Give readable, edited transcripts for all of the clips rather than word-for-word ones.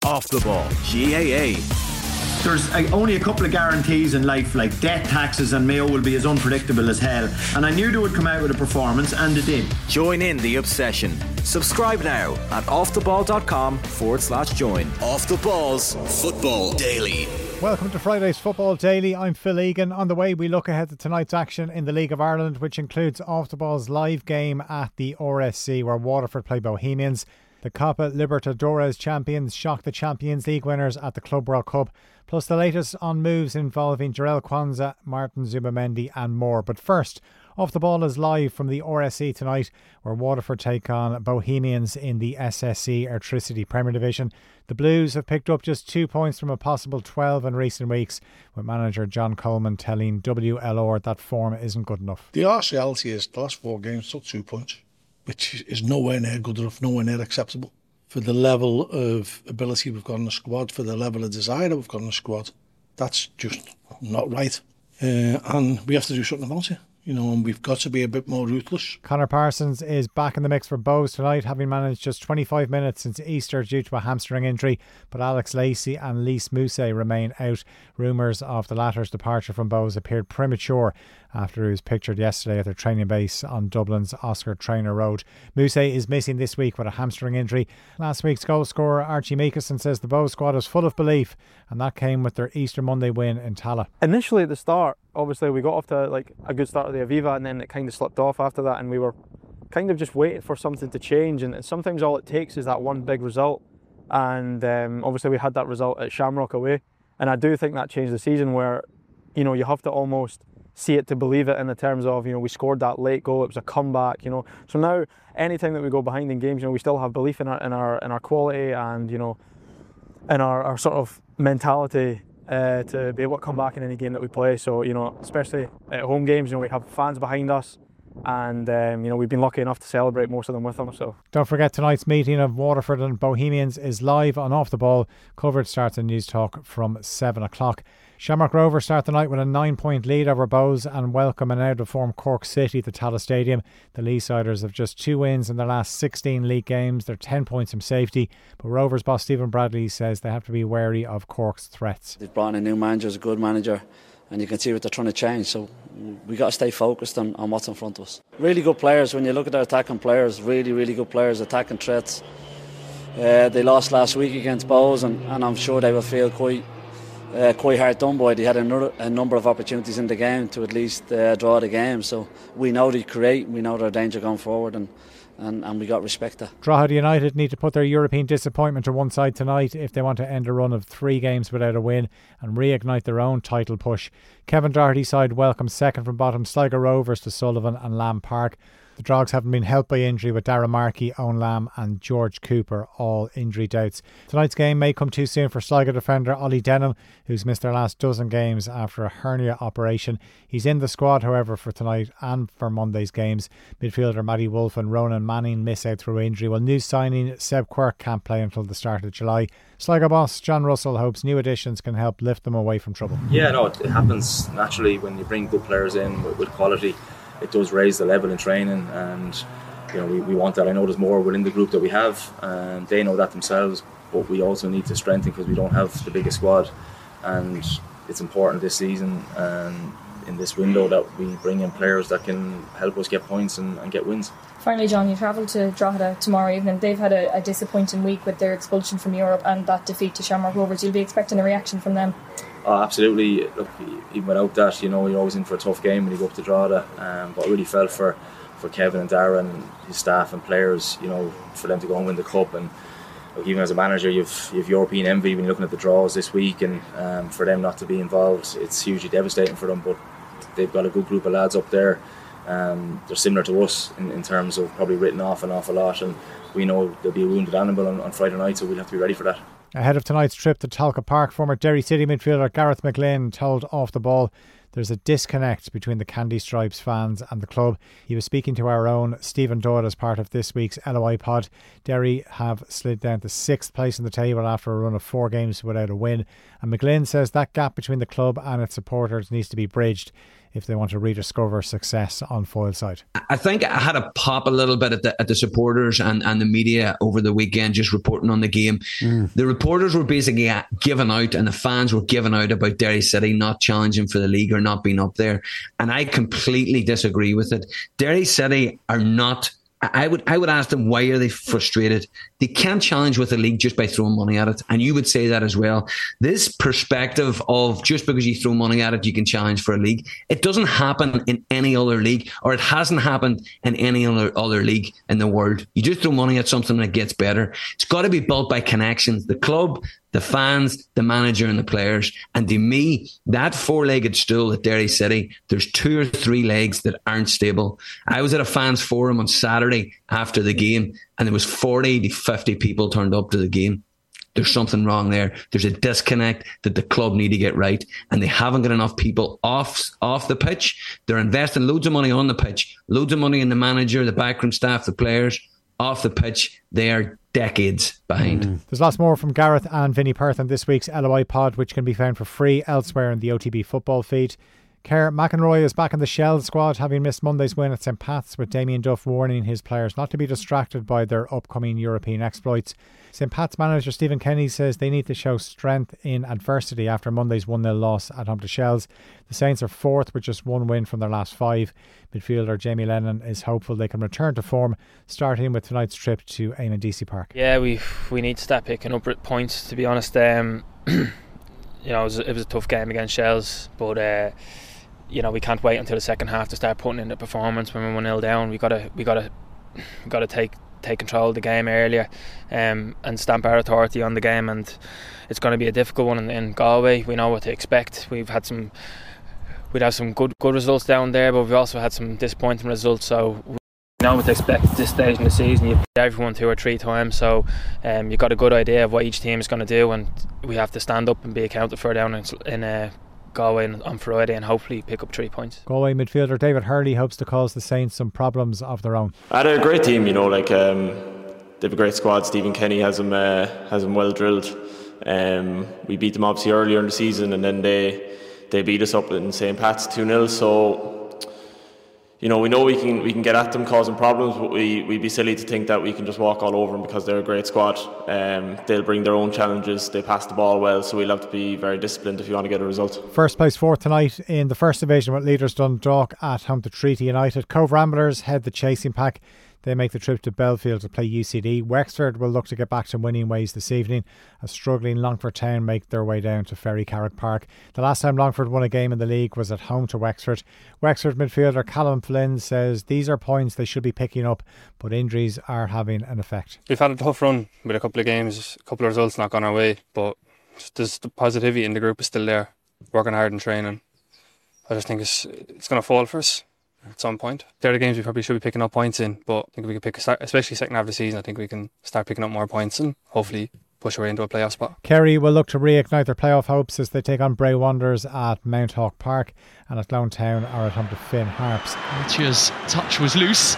Off the Ball, GAA. There's only a couple of guarantees in life, like death, taxes and Mayo will be as unpredictable as hell. And I knew they would come out with a performance, and they did. Join in the obsession. Subscribe now at offtheball.com/join. Off the Ball's Football Daily. Welcome to Friday's Football Daily. I'm Phil Egan. On the way, we look ahead to tonight's action in the League of Ireland, which includes Off the Ball's live game at the RSC, where Waterford play Bohemians. The Copa Libertadores champions shock the Champions League winners at the Club World Cup, plus the latest on moves involving Jarell Quansah, Martin Zubamendi and more. But first, Off the Ball is live from the RSC tonight, where Waterford take on Bohemians in the SSE Airtricity Premier Division. The Blues have picked up just 2 points from a possible 12 in recent weeks, with manager John Coleman telling WLR that form isn't good enough. The harsh reality is the last 4 games took 2 points, which is nowhere near good enough, nowhere near acceptable. For the level of ability we've got in the squad, for the level of desire that we've got in the squad, that's just not right. And we have to do something about it. And we've got to be a bit more ruthless. Conor Parsons is back in the mix for Bohs tonight, having managed just 25 minutes since Easter due to a hamstring injury. But Alex Lacey and Lys Mousset remain out. Rumours of the latter's departure from Bohs appeared premature after he was pictured yesterday at their training base on Dublin's Oscar Traynor Road. Mousset is missing this week with a hamstring injury. Last week's goal scorer Archie Meekison says the Bohs squad is full of belief, and that came with their Easter Monday win in Tallaght. Initially at the start, obviously we got off to a good start of the Aviva, and then it kind of slipped off after that, and we were kind of just waiting for something to change, and sometimes all it takes is that one big result. And obviously we had that result at Shamrock away, and I do think that changed the season, where you have to almost see it to believe it, in the terms of we scored that late goal, it was a comeback, so now anytime that we go behind in games, we still have belief in our quality and in our sort of mentality to be able to come back in any game that we play. So especially at home games, we have fans behind us, and we've been lucky enough to celebrate most of them with them. So don't forget, tonight's meeting of Waterford and Bohemians is live on Off the Ball. Coverage starts in News Talk from 7 o'clock. Shamrock Rovers start the night with a 9-point lead over Bohs and welcome an out-of-form Cork City at the Tallaght Stadium. The Leesiders have just 2 wins in their last 16 league games. They're 10 points from safety, but Rovers boss Stephen Bradley says they have to be wary of Cork's threats. They've brought in a new manager, a good manager, and you can see what they're trying to change, so we got to stay focused on what's in front of us. Really good players. When you look at their attacking players, really, really good players, attacking threats. They lost last week against Bohs, and I'm sure they will feel quite hard done by. They had a number of opportunities in the game to at least draw the game, so we know they create, we know their danger going forward, and we got respect there. Drogheda United need to put their European disappointment to one side tonight if they want to end a run of 3 games without a win and reignite their own title push. Kevin Doherty's side welcomes second from bottom Sligo Rovers to Sullivan and Lamb Park. The Drogs haven't been helped by injury, with Darragh Markey, Owen Lamb and George Cooper all injury doubts. Tonight's game may come too soon for Sligo defender Ollie Denham, who's missed their last dozen games after a hernia operation. He's in the squad, however, for tonight and for Monday's games. Midfielder Matty Wolfe and Ronan Manning miss out through injury, while new signing Seb Quirk can't play until the start of July. Sligo boss John Russell hopes new additions can help lift them away from trouble. Yeah, no, it happens naturally when you bring good players in with quality. It does raise the level in training, and we want that. I know there's more within the group that we have, and they know that themselves, but we also need to strengthen because we don't have the biggest squad, and it's important this season and in this window that we bring in players that can help us get points and get wins. Finally, John, you travel to Drogheda tomorrow evening. They've had a disappointing week with their expulsion from Europe and that defeat to Shamrock Rovers. You'll be expecting a reaction from them. Oh, absolutely. Look, even without that, you're always in for a tough game when you go up to Drogheda. But I really felt for Kevin and Darragh and his staff and players, for them to go and win the cup. And look, even as a manager, you've European envy when you're looking at the draws this week, and for them not to be involved, it's hugely devastating for them. But they've got a good group of lads up there. They're similar to us in terms of probably written off an awful lot, and we know there'll be a wounded animal on Friday night, so we'll have to be ready for that. Ahead of tonight's trip to Talca Park, former Derry City midfielder Gareth McGlynn told Off the Ball there's a disconnect between the Candy Stripes fans and the club. He was speaking to our own Stephen Dodd as part of this week's LOI pod. Derry have slid down to 6th place in the table after a run of 4 games without a win, and McGlynn says that gap between the club and its supporters needs to be bridged. if they want to rediscover success on foil side. I think I had a pop a little bit at the supporters and the media over the weekend, just reporting on the game. The reporters were basically giving out, and the fans were giving out about Derry City not challenging for the league or not being up there, and I completely disagree with it. Derry City are not. I would ask them, why are they frustrated? They can't challenge with the league just by throwing money at it. And you would say that as well. This perspective of just because you throw money at it, you can challenge for a league. It doesn't happen in any other league, or it hasn't happened in any other league in the world. You just throw money at something and it gets better. It's got to be built by connections. The club, the fans, the manager and the players. And to me, that four-legged stool at Derry City, there's 2 or 3 legs that aren't stable. I was at a fans forum on Saturday after the game, and there was 40 to 50 people turned up to the game. There's something wrong there. There's a disconnect that the club need to get right, and they haven't got enough people off the pitch. They're investing loads of money on the pitch, loads of money in the manager, the backroom staff, the players. Off the pitch, they are decades behind. There's lots more from Gareth and Vinnie Perth on this week's LOI pod, which can be found for free elsewhere in the OTB football feed. Kerr McEnroy is back in the Shell squad, having missed Monday's win at St Pat's, with Damien Duff warning his players not to be distracted by their upcoming European exploits. St Pat's manager Stephen Kenny says they need to show strength in adversity after Monday's 1-0 loss at home to Shells. The Saints are 4th with just 1 win from their last 5. Midfielder Jamie Lennon is hopeful they can return to form, starting with tonight's trip to Eamon Deacy Park. Yeah, we need to start picking up points, to be honest. It was a tough game against Shells, but we can't wait until the second half to start putting in the performance when we're 1-0 down. We gotta take control of the game earlier, and stamp our authority on the game. And it's going to be a difficult one in Galway. We know what to expect. We'd have some good results down there, but we've also had some disappointing results. So we know what to expect at this stage in the season. You've played everyone 2 or 3 times, so you've got a good idea of what each team is going to do, and we have to stand up and be accounted for down in Galway on Friday, and hopefully pick up 3 points. Galway midfielder David Hurley hopes to cause the Saints some problems of their own. They're a great team, they have a great squad. Stephen Kenny has them well drilled. We beat them obviously earlier in the season, and then they beat us up in St Pat's 2-0. So we know we can get at them causing problems, but we'd be silly to think that we can just walk all over them, because they're a great squad. They'll bring their own challenges. They pass the ball well, so we'll have to be very disciplined if you want to get a result. First place 4th tonight in the First Division, with leaders Dundalk at home to Treaty United. Cove Ramblers head the chasing pack. They make the trip to Belfield to play UCD. Wexford will look to get back to winning ways this evening, as struggling Longford Town make their way down to Ferry Carrick Park. The last time Longford won a game in the league was at home to Wexford. Wexford midfielder Callum Flynn says these are points they should be picking up, but injuries are having an effect. We've had a tough run with a couple of games, a couple of results not gone our way, but there's the positivity in the group is still there, working hard and training. I just think it's going to fall for us at some point. They're the games we probably should be picking up points in, but I think we can pick, especially second half of the season, I think we can start picking up more points and hopefully push our way into a playoff spot. Kerry will look to reignite their playoff hopes as they take on Bray Wanderers at Mount Hawk Park, and at Lone Town are at home to Finn Harps. Archer's touch was loose.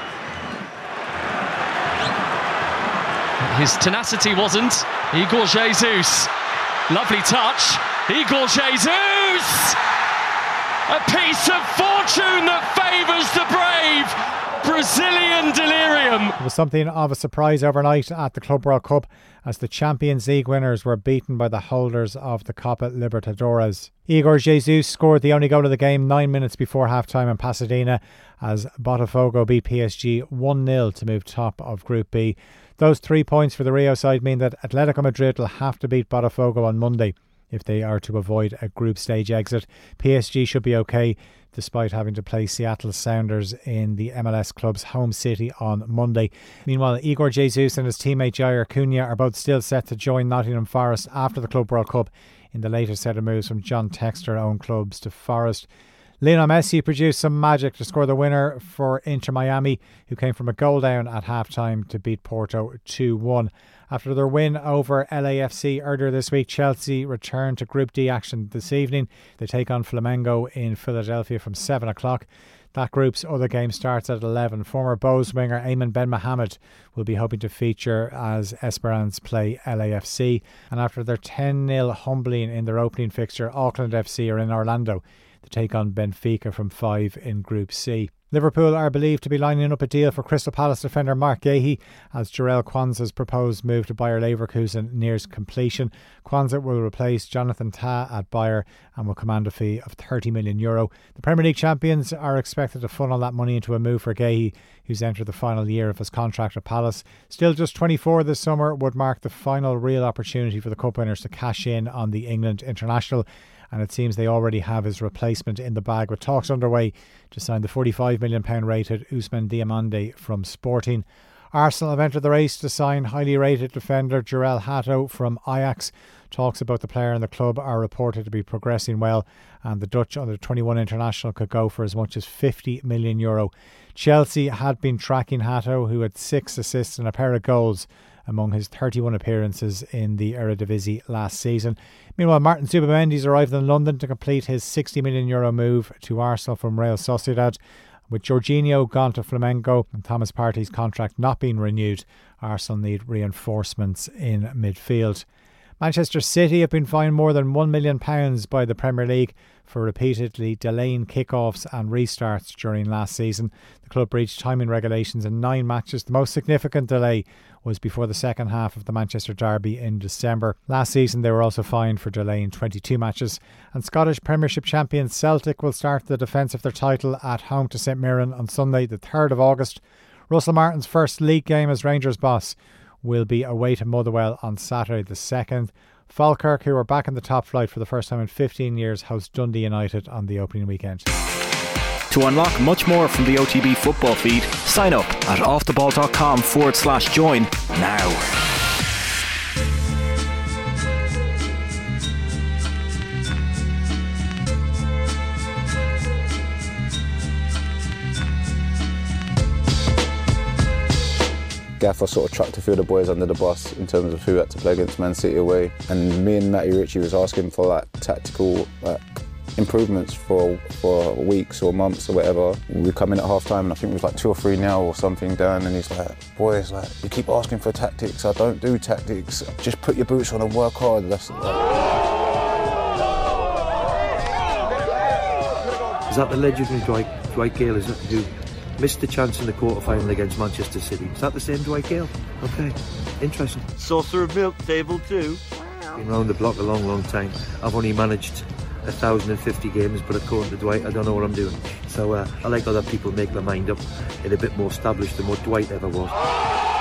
His tenacity wasn't. Igor Jesus, lovely touch. Igor Jesus! A piece of fortune that favours the brave. Brazilian delirium. It was something of a surprise overnight at the Club World Cup, as the Champions League winners were beaten by the holders of the Copa Libertadores. Igor Jesus scored the only goal of the game 9 minutes before half-time in Pasadena, as Botafogo beat PSG 1-0 to move top of Group B. Those 3 points for the Rio side mean that Atletico Madrid will have to beat Botafogo on Monday if they are to avoid a group stage exit. PSG should be okay, despite having to play Seattle Sounders in the MLS club's home city on Monday. Meanwhile, Igor Jesus and his teammate Jair Cunha are both still set to join Nottingham Forest after the Club World Cup in the latest set of moves from John Textor-owned clubs to Forest. Lionel Messi produced some magic to score the winner for Inter Miami, who came from a goal down at half-time to beat Porto 2-1. After their win over LAFC earlier this week, Chelsea return to Group D action this evening. They take on Flamengo in Philadelphia from 7 o'clock. That group's other game starts at 11. Former Bows winger Eamon Ben Mohamed will be hoping to feature as Esperance play LAFC. And after their 10-0 humbling in their opening fixture, Auckland FC are in Orlando. to take on Benfica from 5 in Group C. Liverpool are believed to be lining up a deal for Crystal Palace defender Mark Gahey as Jarell Kwanzaa's proposed move to Bayer Leverkusen nears completion. Kwanzaa will replace Jonathan Tah at Bayer and will command a fee of €30 million. The Premier League champions are expected to funnel that money into a move for Gahey, who's entered the final year of his contract at Palace. Still just 24 this summer would mark the final real opportunity for the Cup winners to cash in on the England international, and it seems they already have his replacement in the bag, with talks underway to sign the £45 million rated Ousmane Diomande from Sporting. Arsenal have entered the race to sign highly rated defender Jarell Hato from Ajax. Talks about the player and the club are reported to be progressing well, and the Dutch under-21 international could go for as much as €50 million. Chelsea had been tracking Hato, who had 6 assists and a pair of goals among his 31 appearances in the Eredivisie last season. Meanwhile, Martin Zubimendi's arrived in London to complete his €60 million move to Arsenal from Real Sociedad. With Jorginho gone to Flamengo and Thomas Partey's contract not being renewed, Arsenal need reinforcements in midfield. Manchester City have been fined more than £1 million by the Premier League for repeatedly delaying kickoffs and restarts during last season. The club breached timing regulations in 9 matches. The most significant delay was before the second half of the Manchester derby in December. Last season they were also fined for delaying 22 matches. And Scottish Premiership champions Celtic will start the defence of their title at home to St Mirren on Sunday the 3rd of August. Russell Martin's first league game as Rangers boss will be away to Motherwell on Saturday the 2nd. Falkirk, who are back in the top flight for the first time in 15 years, host Dundee United on the opening weekend. To unlock much more from the OTB football feed, sign up at offtheball.com/join now. Gaffer sort of chucked a few of the boys under the bus in terms of who had to play against Man City away, and me and Matty Ritchie was asking for like tactical improvements for weeks or months or whatever. We come in at half time and I think it was like 2 or 3-0 or something down, and he's like, boys, like, you keep asking for tactics, I don't do tactics, just put your boots on and work hard. Is that the legendary Dwight Gale, is it, who missed the chance in the quarter-final against Manchester City? Is that the same Dwight Gale? Okay, interesting. Saucer of milk, table 2. Been round the block a long time. I've only managed 1,050 games, but according to Dwight, I don't know what I'm doing. So I like other people make their mind up. They're a bit more established than what Dwight ever was.